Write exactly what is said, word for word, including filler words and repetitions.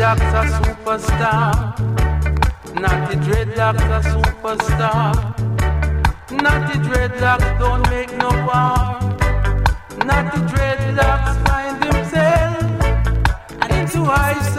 dreadlocks a superstar. Natty dreadlocks a superstar. Natty dreadlocks don't make no war. Natty dreadlocks find himself into high